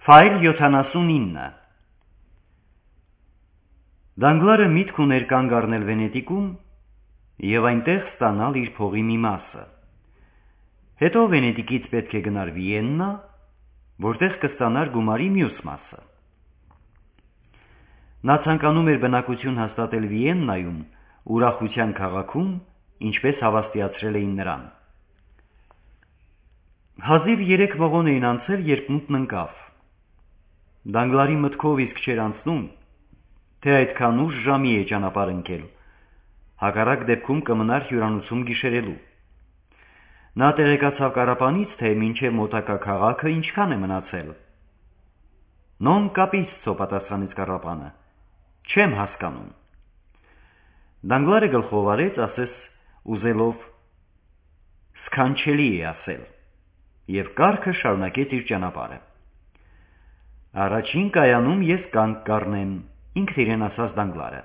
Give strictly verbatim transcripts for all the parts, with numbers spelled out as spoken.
Ֆայլ յոթանասունինը Դանգլարը միտք ուներ կանգ առնել Վենետիկում և այնտեղ ստանալ իր փողի մի մասը։ Հետո Վենետիկից պետք է գնար Վիեննա, որտեղ կստանար գումարի մյուս մասը։ Նա ցանկանում էր բնակություն հաստատել Վիեննայում, ուրախության քաղաքում, ինչպես հավաստիացրել էին նրան։ Հազիվ երեք վաղոն էին անցել, երբ մութն ընկավ։ Դանգլարի մտքով իսկ չէր անցնում, թե այդքան ուշ ժամի է ճանապարհ ընկել, հակառակ դեպքում կմնար հյուրանոցում գիշերելու։ Նա տեղեկացավ կառապանից, թե մինչև մոտակա քաղաքը ինչքան է մնացել։ «Non capisco», պատասխանեց կառապանը, «չեմ հասկանում»։ Դանգլարը գլխով արեց, ասես ուզելով «սքանչելի է» ասել, և կառքը շարունակեց իր ճանապարհը։ «Առաջին կայանում ես կանգ կառնեմ», ինքն իրեն ասաց Դանգլարը։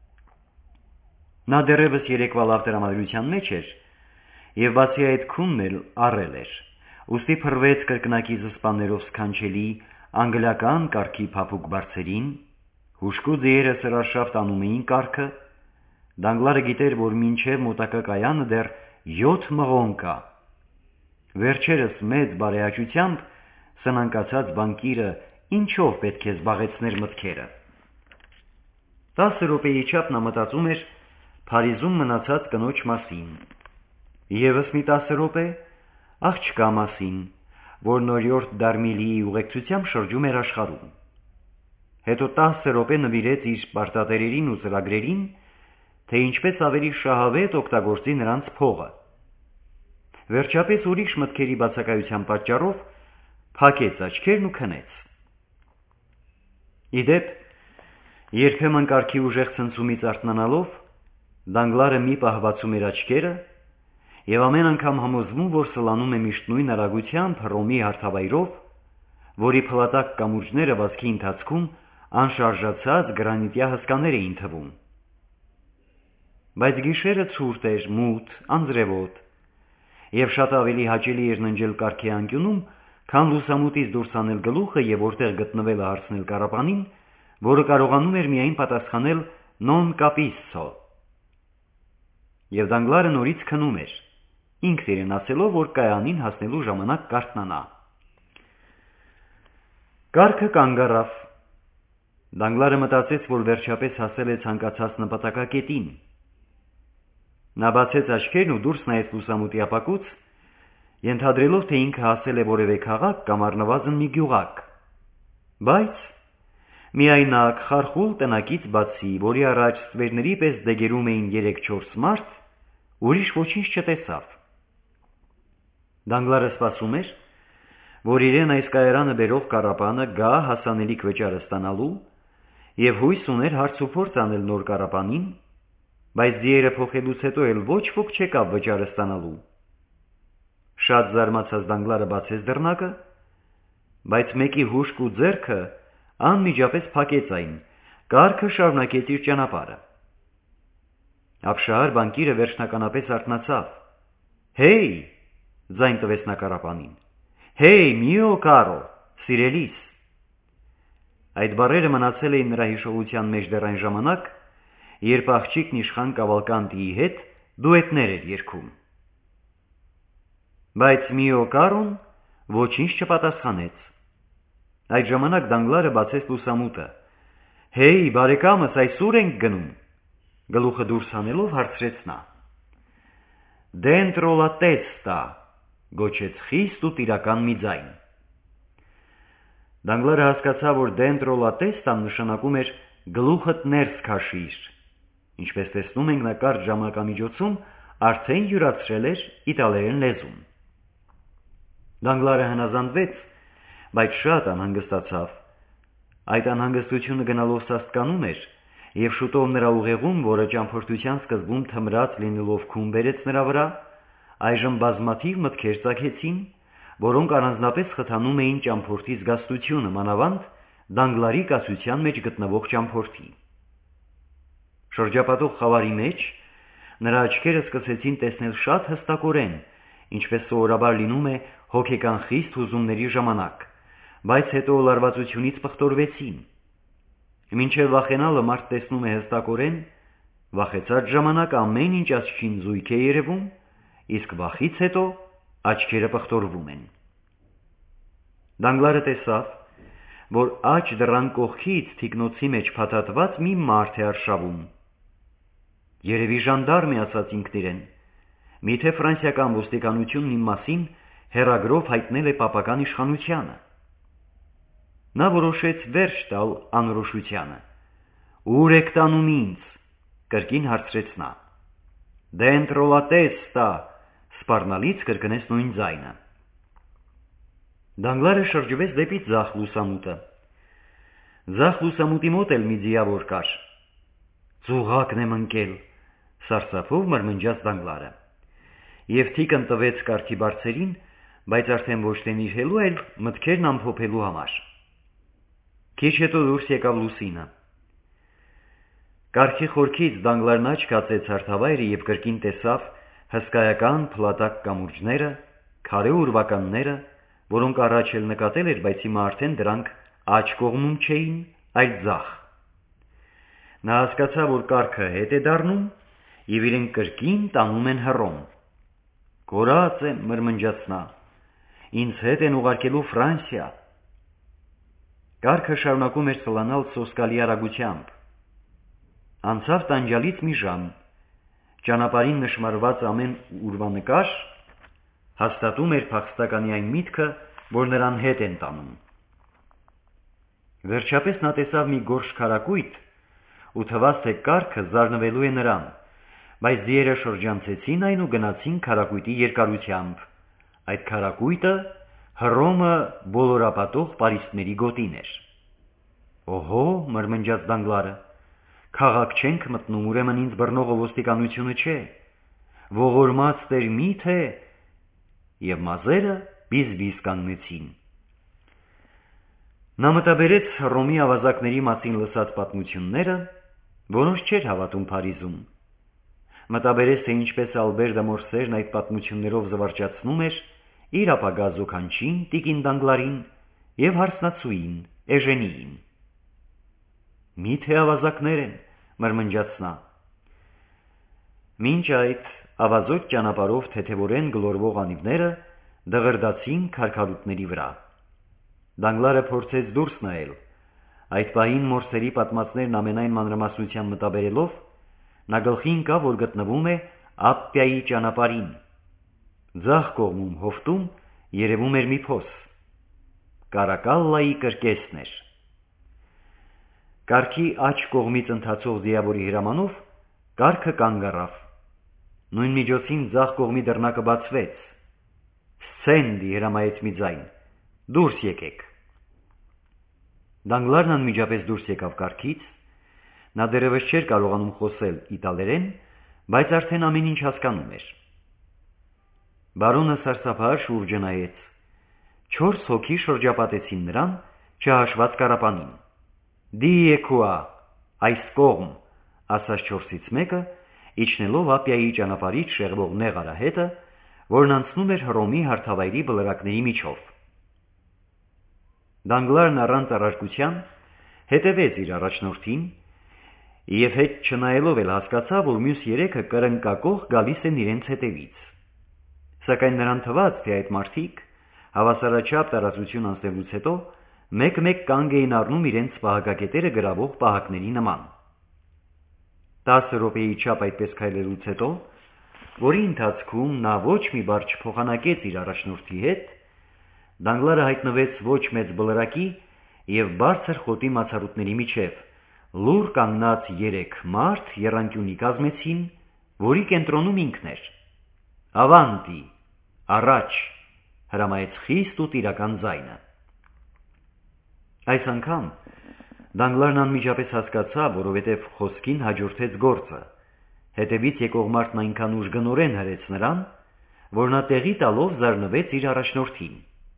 Նա դեռևս երեկվա լավ տրամադրության մեջ էր, և բացի այդ քունն էլ առել էր, ուստի փռվեց կրկնակի զսպաններով սքանչելի անգլիական կարգի փափուկ բարձերին, հուժկու ձիերը սրարշավ տանում էին կառքը։ Դանգլարը գիտեր, որ մինչև մոտակա կայանը դեռ յոթ մղոն կա։ Վերջերս մեծ բարեհաճությամբ սնանկացած բանկիրը ինչով պետք է զբաղեցներ մտքերը։ Տասը րոպեի չափ նա մտածում էր Փարիզում մնացած կնոջ մասին, ևս մի տասը րոպե աղջկա մասին, որ նորյորդ Դարմիլիի ուղեկցությամբ շրջում էր աշխարհում։ Հետո տասը րոպե նվիրեց իր պարտատերերին ու ծրագրերին, թե ինչպես ավելի շահավետ օգտագործի նրանց փողը։ Վերջապես ուրիշ մտքերի բացակայության պատճառով փակեց աչքերն ու քնեց։ Իդեպ, երբեմն կարգի ուժեղ ցնցումից արթնանալով, Դանգլարը մի պահ բացում էր աչքերը և ամեն անգամ համոզվում, որ սլանում է միշտ նույն արագությամբ Հռոմի հարթավայրով, որի փլատակ կամուրջները վազքի ընթացքում անշարժացած գրանիտյա հսկաներ էին թվում։ Բայց գիշերը ցուրտ էր, մութ, անձրևոտ, և շատ ավելի հաճելի էր ննջել կառքի անկյունում, քան լուսամուտից դուրս հանել գլուխը և որտեղ գտնվելը հարցնել կառապանին, որը կարողանում էր միայն պատասխանել «Non capisco»։ Եվ Դանգլարը նորից քնում էր, ինքն իրեն ասելով, որ կայանին հասնելու ժամանակ կարթնանա։ Կառքը կանգ առավ։ Դանգլարը մտածեց, որ վերջապես հասել է ցանկացած նպատակակետին։ Նա բացեց աչքերն ու դուրս նայեց լուսամուտի ապակուց, ենթադրելով, թե ինքը հասել է որևէ քաղաք կամ առնվազն մի գյուղակ։ Բայց միայնակ խարխուլ տնակից բացի, որի առաջ ստվերների պես դեգերում էին երեք-չորս մարդ, ուրիշ ոչինչ չտեսավ։ Դանգլարը սպասում էր, որ իրեն այս կայարանը բերող կառապանը գա հասանելիք վճարը ստանալու և հույս ուներ հարց ու փորձ անել նոր կառապանին, բայց ձիերը փոխելուց հետո էլ ոչ ոք չեկավ վճարը ստանալու։ Շատ զարմացած Դանգլարը բացեց դռնակը, բայց մեկի հուժկ ու ձեռքը անմիջապես փակեց այն, կառքը շարունակեց իր ճանապարհը։ Ապշահար բանկիրը վերջնականապես արթնացավ։ «Հեյ», ձայն տվեց նա կառապանին, «Հեյ, mio caro», սիրելիս։ Այդ բառերը մնացել էին նրա հիշողության մեջ դեռ այն ժամանակ, երբ աղջիկն իշխան Կավալկանտիի հետ դուետներ էր երգում։ Բայց «mio caro»-ն ոչինչ չպատասխանեց։ Այդ ժամանակ Դանգլարը բացեց լուսամուտը։ «Հեյ, բարեկամս, այս ո՞ւր ենք գնում», գլուխը դուրս հանելով հարցրեց նա։ «Dentro la testa», գոչեց խիստ ու տիրական մի ձայն։ Դանգլարը հասկացավ, որ «Dentro la testa»-ն նշանակում էր «գլուխդ ներս քաշիր», ինչպես տեսնում ենք, նա կարճ ժամանակամիջոցում արդեն յուրացրել էր իտալերեն լեզուն։ Դանգլարը հնազանդվեց, բայց շատ անհանգստացավ։ Այդ անհանգստությունը գնալով սաստկանում էր, և շուտով նրա ուղեղում, որը ճամփորդության սկզբում թմրած լինելով քուն բերեց նրա վրա, այժմ բազմաթիվ մտքեր ծագեցին, որոնք առանձնապես խթանում էին ճամփորդի զգաստությունը, մանավանդ Դանգլարի կացության մեջ գտնվող ճամփորդի։ Շրջապատող խավարի մեջ նրա աչքերը սկսեցին տեսնել շատ հստակորեն, ինչպես սովորաբար լինում է հոգեկան խիստ հուզումների ժամանակ, բայց հետո լարվածությունից պղտորվեցին։ Մինչև վախենալը մարդ տեսնում է հստակորեն, վախեցած ժամանակ ամեն ինչ աչքին զույգ է երևում, իսկ վախից հետո աչքերը պղտորվում են։ Դանգլարը տեսավ, որ աջ դռան կողքից թիկնոցի մեջ փաթաթված մի մարդ է արշավում։ Երևի ժանդարմ է, ասաց ինքն իրեն, միթե ֆրանսիական ոստիկանությունն իմ մասին հեռագրով հայտնել է պապական իշխանությանը։ Նա որոշեց վերջ տալ անորոշությանը։ Ուր եք տանում ինձ, կրկին հարցրեց նա։ Դենտրո լա տեստա, սպառնալից կրկնեց նույն ձայնը։ Դանգլարը շրջվեց դեպի ձախ լուսամուտը։ Ձախ լուսամուտի մոտ էլ մի ձիավոր կար։ Ծուղակն եմ ընկել, սարսափով մրմնջաց Դանգլարը։ Եվ թիկն տվեց կառքի բարձերին, բայց արդեն ոչ թե նիրհելու, այլ մտքերն ամփոփելու համար։ Քիչ հետո դուրս եկավ լուսինը։ Կառքի խորքից Դանգլարն աչք հացեց հարթավայրը և կրկին տեսավ հսկայական փլատակ կամուրջները, քարե ուրվականները, որոնք առաջ էլ նկատել էր, բայց հիմա արդեն դրանք աջ կողմում չէին, այլ ձախ։ Նա հասկացավ, որ կառքը հետ է դառնում և իրեն կրկին տանում են Հռոմ։ Կորած եմ, մրմնջաց նա, ինձ հետ են ուղարկելու Ֆրանսիա։ Կառքը շարունակում էր սլանալ սոսկալի արագությամբ։ Անցավ տանջալից մի ժամ, ճանապարհին նշմարված ամեն ուրվանկար հաստատում էր փախստականի այն միտքը, որ նրան հետ են տանում։ Վերջապես նա տեսավ մի գորշ քարակույտ ու թվաց, թե կառքը զարնվելու է նրան, բայց ձիերը շրջանցեցին այն ու գնացին քարակույտի երկարությամբ։ Այդ քարակույտը Հռոմը բոլորապատող պարիսպների գոտին էր։ Օհո, մրմնջաց Դանգլարը, քաղաք չենք մտնում, ուրեմն ինձ բռնողը ոստիկանությունը չէ, ողորմած տեր միթե, և մազերը բիզ-բիզ կանգնեցին։ Նա մտաբերեց Հռոմի ավազակների մասին լսած պատմությունները, որոնց չէր հավատում Փարիզում։ Մտաբերեց, թե ինչպես Ալբեր դե Մորսերն այդ պատմություններով զվարճացնում էր իր ապագա զոքանչին տիկին Դանգլարին և հարսնացուին Էժենիին։ Միթե ավազակներ են, մրմնջաց նա։ Մինչ այդ ավազոտ ճանապարհով թեթևորեն գլորվող անիվները դղրդացին քարքարուտների վրա։ Դանգլարը փորձեց դուրս նայել, այդ պահին Մորսերի պատմածներն ամենայն մանրամասնությամբ մտաբերելով, նա գլխի ընկավ, որ գտնվում է Ապպիայի ճանապարհին։ Ձախ կողմում հովտում երևում էր մի փոս։ Կարակալլայի կրկեսն էր։ Կառքի աջ կողմից ընթացող ձիավորի հրամանով կառքը կանգ առավ։ Նույն միջոցին ձախ կողմի դռնակը բացվեց։ Սցենդի, հրամայեց մի ձայն, դուրս եկեք։ Դանգլարն անմիջապես դուրս եկավ կառքից, նա դեռևս չէր կարողանում խոսել իտալերեն, բայց արդեն ամեն ինչ հասկանում էր։ Բարոնը սարսափահար շուրջը նայեց։ Չորս հոգի շրջապատեցին նրան, չհաշված կառապանին։ Դիեկուա, այս կողմ, ասաց չորսից մեկը, իջնելով Ապպիայի ճանապարհից շեղվող նեղ արահետը, որն անցնում էր Հռոմի հարթավայրի բլրակների միջով։ Դանգլարն առանց առարկության հետևեց իր առաջնորդին և հետ չնայելով էլ հասկացավ, որ մյուս երեքը կրնկակող գալիս են իրենց հետևից։ Սակայն նրան թվաց, թե այդ մարդիկ հավասարաչափ տարածություն անցնելուց հետո մեկ-մեկ կանգ էին առնում իրենց պահակակետերը գրավող պահակների նման։ Տասը րոպեի չափ այդպես քայլելուց հետո, որի ընթացքում նա ոչ մի բառ չփոխանակեց իր առաջնորդի հետ, Դանգլարը հայտնվեց ոչ մեծ բլրակի և բարձր խոտի մացառուտների միջև, լուռ կանգնած երեք մարդ եռանկյունի կազմեցին, որի կենտրոնում ինքն էր։ Ավանտի, առաջ, հրամայեց խիստ ու տիրական ձայնը։ Այս անգամ Դանգլարն անմիջապես հասկացավ, որովհետև խոսքին հաջորդեց գործը, հետևից եկող մարդն այնքան ուժգնորեն հրեց նրան, որ նա տեղի տալով զարնվեց իր առաջնորդին։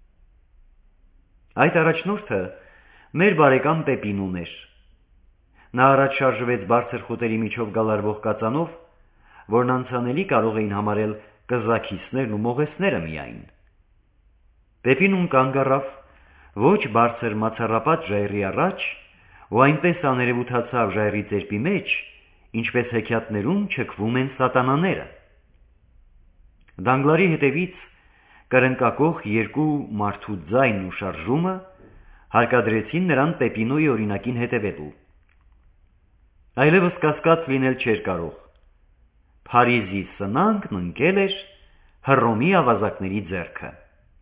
Այդ առաջնորդը մեր բարեկամ Պեպինուն էր։ Նա առաջ շարժվեց բարձր խոտերի միջով գալարվող կածանով, որն անցանելի կարող էին համարել կզաքիսներն ու մողեսները միայն։ Պեպինուն կանգ առավ, ոչ բարձր մացառապատ ժայռի առաջ, ու այնպես աներևութացավ ժայռի ծերպի մեջ, ինչպես հեքիաթներում չքվում են սատանաները։ Դանգլարի հետևից կրնկակող երկու մարդու ձայնն ու շարժումը հարկադրեցին նրան Պեպինոյի օրինակին հետևելու։ Այլևս կասկած լինել չէր կարող։ Փարիզի սնանկն ընկել էր Հռոմի ավազակների ձեռքը։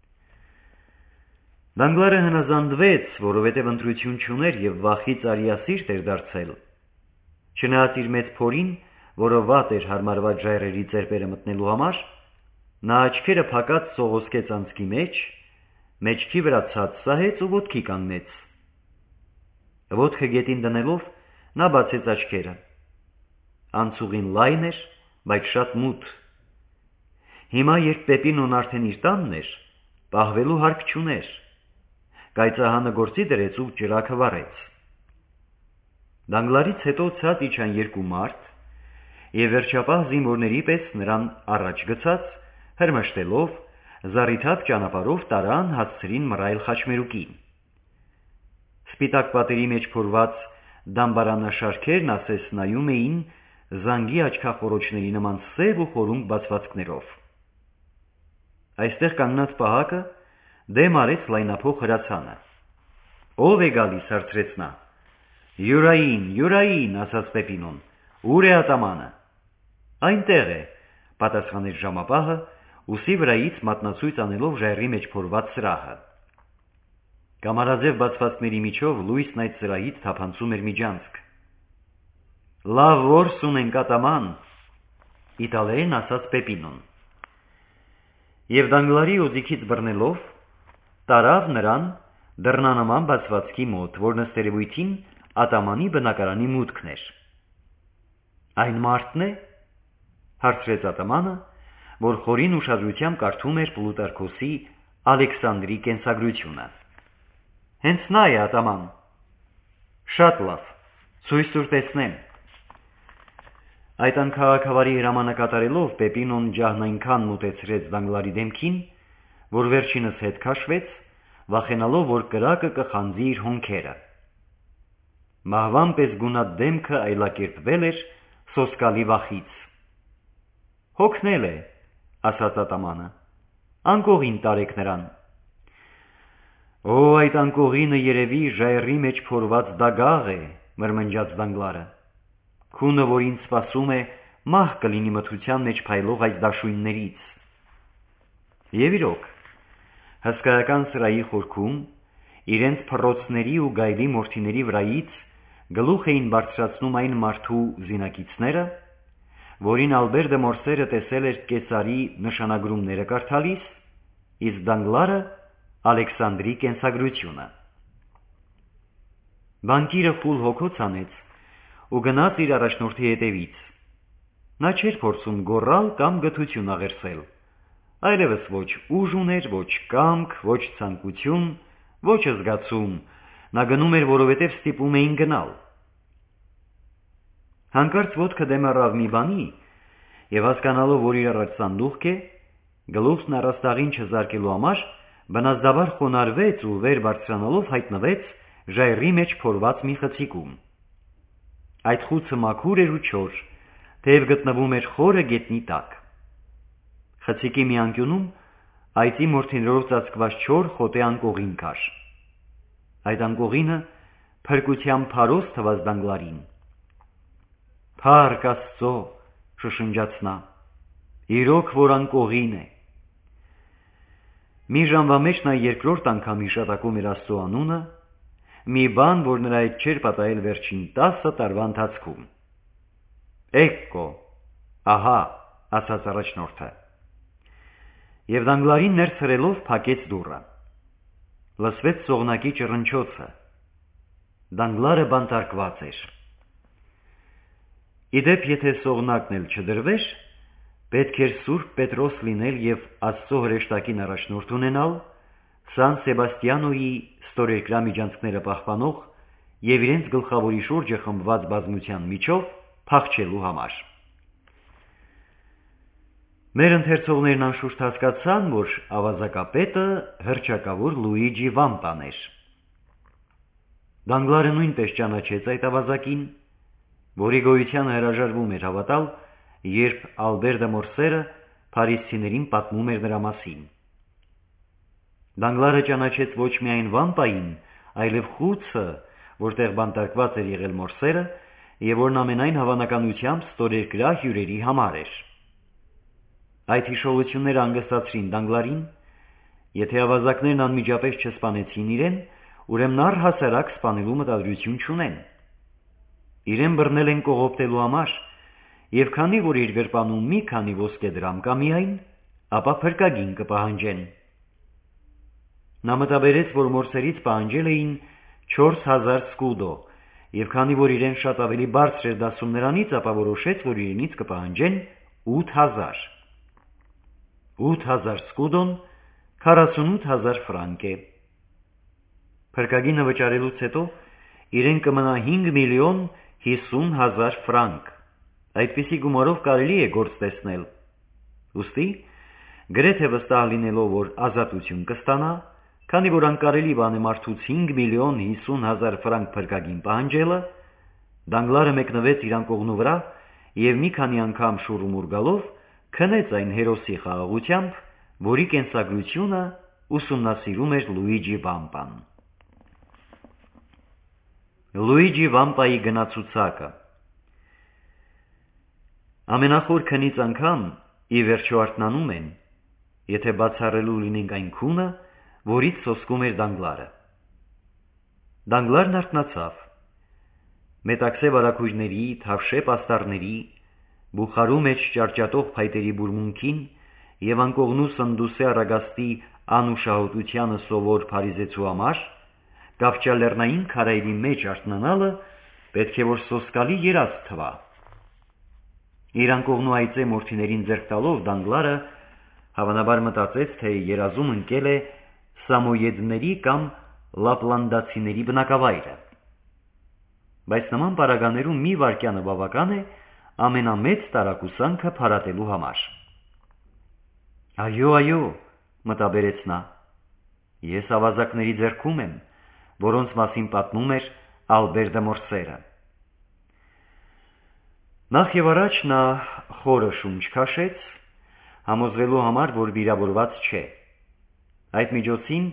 Դանգլարը հնազանդվեց, որովհետև ընտրություն չուներ և վախից արիասիրտ էր դարձել։ Չնայած իր մեծ փորին, որը վատ էր հարմարված ժայռերի ծերպերը մտնելու համար, նա աչքերը փակած սողոսկեց անցքի մեջ, մեջքի վրա ցած սահեց ու ոտքի կանգնեց։ Ոտքը գետին դնելով, նա բացեց աչքերը։ Անցուղին լայն էր, բայց շատ մութ։ Հիմա, երբ Պեպինոն արդեն իր տանն էր, պահվելու հարկ չուներ։ Կայծահանը գործի դրեց ու ճրագը վառեց։ Դանգլարից հետո ցած իջան երկու մարդ, և վերջապահ զինվորների պես նրան առաջ գցած, հրմշտելով, զառիթափ ճանապարհով տարան հասցրին մռայլ խաչմերուկին։ Սպիտակ պատերի մեջ փորված դամբարանաշարքերն ասես նայում էին զանգի աչքախոռոչների նման սև ու խորունկ բացվածքներով։ Այստեղ կանգնած պահակը դեմ արեց լայնափող հրացանը։ Ո՞վ է գալիս, հարցրեց նա։ Յուրային, յուրային, ասաց Պեպինոն, ուր է ատամանը։ Այնտեղ է, պատասխանեց ժամապահը, ուսի վրայից մատնացույց անելով ժայռի մեջ փորված սրահը։ Կամարաձև բացվածքների միջով լույսն այդ սրահից թափանցում էր միջանցք։ Լավ որս ունենք ատաման, իտալերեն ասաց Պեպինոն։ Եվ Դանգլարի օձիքից բռնելով, տարավ նրան դռնանման բացվածքի մոտ, որ ըստերևույթին ատամանի բնակարանի մուտքն էր։ Այն մարդն է, հարցրեց ատամանը, որ խորին ուշադրությամբ կարդում էր Պլուտարքոսի Ալեքսանդրի կենսագրությունը։ Հենց նա է, ատաման։ Շատ լավ, ցույց տուր տեսնեմ։ Այդ անքաղաքավարի հրամանը կատարելով Պեպինոն ջահն այնքան մոտեցրեց Դանգլարի դեմքին, որ վերջինս հետ քաշվեց, վախենալով, որ կրակը կխանձի իր հոնքերը։ Մահվան պես գունատ դեմքը այլակերպվել էր սոսկալի վախից։ Հոգնել է, ասաց ատամանը, անկողին տարեք նրան։ Օ, այդ անկողինը երևի ժայռի մեջ փորված դագաղ է, մրմնջաց Դանգլարը։ Քունը, որ ինձ սպասում է, մահ կլինի մթության մեջ փայլող այս դաշույններից։ Եվ իրոք, հսկայական սրահի խորքում, իրենց փռոցների ու գայլի մորթիների վրայից գլուխ էին բարձրացնում այն մարդու զինակիցները, որին Ալբեր դե Մորսերը տեսել էր կեսարի նշանագրումները կարդալիս, իսկ Դանգլարը Ալեքսանդրի կենսագրությունը։ Բանկիրը խուլ հոգոց անեց ու գնաց իր առաջնորդի հետևից։ Նա չէր փորձում գոռալ կամ գթություն աղերսել, այլևս ոչ ուժ ուներ, ոչ կամք, ոչ ցանկություն, ոչ զգացում, նա գնում էր, որովհետև ստիպում էին գնալ։ Հանկարծ ոտքը դեմ առավ մի բանի, և հասկանալով, որ իր առաջ սանդուղք է, գլուխն առաստաղին չզարկելու համար բնազդաբար խոնարհվեց ու վեր բարձրանալով հայտնվեց ժայռի մեջ փորված մի խցիկում։ Այդ խուցը մաքուր էր ու չոր, թեև գտնվում էր խորը գետնի տակ։ Խցիկի մի անկյունում այծի մորթիներով ծածկված չոր խոտե անկողին կար։ Այդ անկողինը փրկության փարոս թվաց Դանգլարին։ Փառք Աստծո, շշնջաց նա, իրոք որ անկողին է։ Մի ժամվա մեջ նա երկրորդ անգամ հիշատակում էր Աստծո անունը, մի բան, որ նրա հետ չէր պատահել վերջին տասը տարվա ընթացքում։ Էկկո, ահա, ասաց առաջնորդը։ Եվ Դանգլարին ներս հրելով փակեց դուռը։ Լսվեց սողնակի ճռնչոցը։ Դանգլարը բանտարկված էր։ Իդեպ, եթե սողնակն էլ չդրվեր, պետք էր Սուրբ Պետրոս լինել և Աստծո հրեշտակին առաջնորդ ունենալ Սան Սեբաստիանոյի ստորերկրյա միջանցքները պահպանող և իրենց գլխավորի շուրջը խմբված բազմության միջով փախչելու համար։ Մեր ընթերցողներն անշուշտ հասկացան, որ ավազակապետը հռչակավոր Լուիջի Վամպան էր։ Դանգլարը նույնպես ճանաչեց այդ ավազակին, որի գոյությանը հրաժարվում էր հավատալ, երբ Ալբեր դե Մորսերը փարիզցիներին պատմում էր նրա մասին։ Դանգլարը ճանաչեց ոչ միայն Վամպային, այլև խուցը, որտեղ բանտարկված էր եղել Մորսերը, եւ որն ամենայն հավանականությամբ ստորերկրյա հյուրերի համար էր։ Այդ հիշողությունները անգստացրին Դանգլարին, եթե ավազակներն անմիջապես չսպանեցին իրեն, ուրեմն առհասարակ սպանելու մտադրություն չունեն։ Իրեն բռնել են կողոպտելու համար, եւ քանի որ իր գրպանում մի քանի ոսկե դրամ կա միայն, ապա փրկագին կպահանջեն։ Նա մտաբերեց, որ Մորսերից պահանջել էին չորս հազար սկուդո, եւ քանի որ իրեն շատ ավելի բարձր էր դասում նրանից, ապա որոշեց, որ իրենից կպահանջեն ութ հազար։ ութ հազար սկուդոն քառասունութ հազար ֆրանկ է։ Փրկագինը վճարելուց հետո իրեն կմնա հինգ միլիոն հիսուն հազար ֆրանկ։ Այդպիսի գումարով կարելի է գործ տեսնել։ Ուստի, գրեթե վստահ լինելով, որ ազատություն կստանա, քանի որ անկարելի բան է մարդուց հինգ միլիոն հիսուն հազար ֆրանկ փրկագին պահանջելը, Դանգլարը մեկնվեց իր անկողնու վրա եւ մի քանի անգամ շուռումուռ գալով քնեց այն հերոսի խաղաղությամբ, որի կենսագրությունը ուսումնասիրում էր Լուիջի Վամպան։ Լուիջի Վամպայի գնացուցակը։ Ամենախոր քնից անգամ ի վերջո արթնանում են, եթե բացառելու լինենք այն քունը, որից սոսկում էր Դանգլարը։ Դանգլարն արթնացավ։ Մետաքսե վարագույրների, թավշե պաստառների, բուխարու մեջ ճարճատող փայտերի բուրմունքին եւ անկողնու սնդուսե առագաստի անուշահոտությանը սովոր փարիզեցու համար կավճալեռնային քարայրի մեջ արթնանալը պետք է որ սոսկալի երազ թվա։ Իր անկողնու այծե մորթիներին ձեռք տալով Դանգլարը հավանաբար մտածեց, թե երազում ընկել է սամոյեդների կամ լապլանդացիների բնակավայրը։ Բայց նման պարագաներում մի վայրկյանը բավական է ամենամեծ տարակուսանքը փարատելու համար։ Այո, այո, մտաբերեց նա, ես ավազակների ձեռքում եմ, որոնց մասին պատմում էր Ալբեր դե Մորսերը։ Նախ եւ առաջ նա խորը շունչ քաշեց, համոզվելու համար, որ վիրավորված չէ։ Այդ միջոցին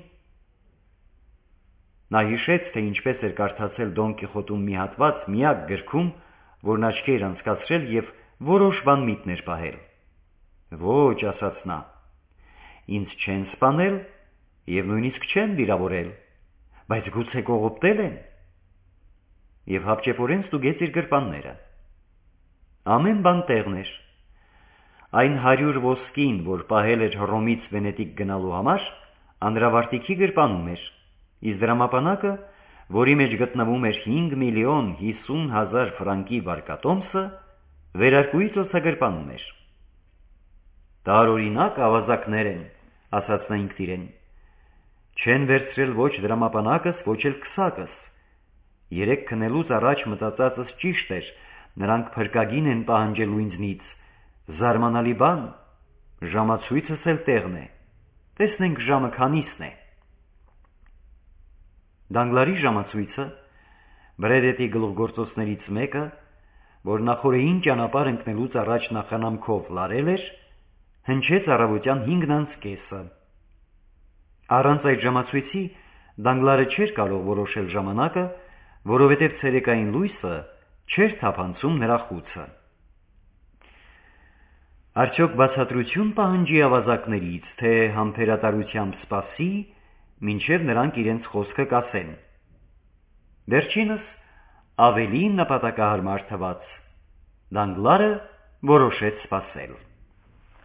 նա հիշեց, թե ինչպես էր կարդացել Դոն Կիխոտում մի հատված միակ գրքում, որն աչքի էր անցկացրել եւ որոշ բան միտներ պահել։ Ոչ, ասաց նա, ինձ չեն սպանել եւ նույնիսկ չեն վիրավորել, բայց գուցե կողոպտել են։ Եվ հապճեպորեն ստուգեց իր գրպանները։ Ամեն բան տեղն էր։ Այն հարյուր ոսկին, որ պահել էր Հռոմից Վենետիկ գնալու համար, անդրավարտիքի գրպանում էր, իսկ դրամապանակը, որի մեջ գտնվում էր հինգ միլիոն հիսուն հազար ֆրանկի վարկատոմսը, վերարկուի ծոցագրպանում էր։ Տարօրինակ ավազակներ են, ասաց նա ինքն իրեն։ Չեն վերցրել ոչ դրամապանակս, ոչ էլ քսակս։ Երեք քնելուց առաջ մտածածս ճիշտ էր, նրանք փրկագին են պահանջելու ինձնից։ Զարմանալի բան, ժամացույցս էլ տեղն է։ Տեսնենք ժամը քանիսն է։ Դանգլարի ժամացույցը, Բրեդետի գլուխգործոցներից մեկը, որ նախորդին ճանապարհ ընկնելուց առաջ նախանամքով լարել էր, հնչեց առավոտյան հինգն անց կեսը։ Առանց այդ ժամացույցի Դանգլարը չէր կարող որոշել ժամանակը, որովհետև ցերեկային լույսը չէր թափանցում նրա խուցը։ Արդյոք բացատրություն պահանջի ավազակներից, թե համբերատարությամբ սպասի, մինչև նրանք իրենց խոսքը կասեն։ Վերջինս ավելի նպատակահարմար թվաց։ Դանգլարը որոշեց սպասել։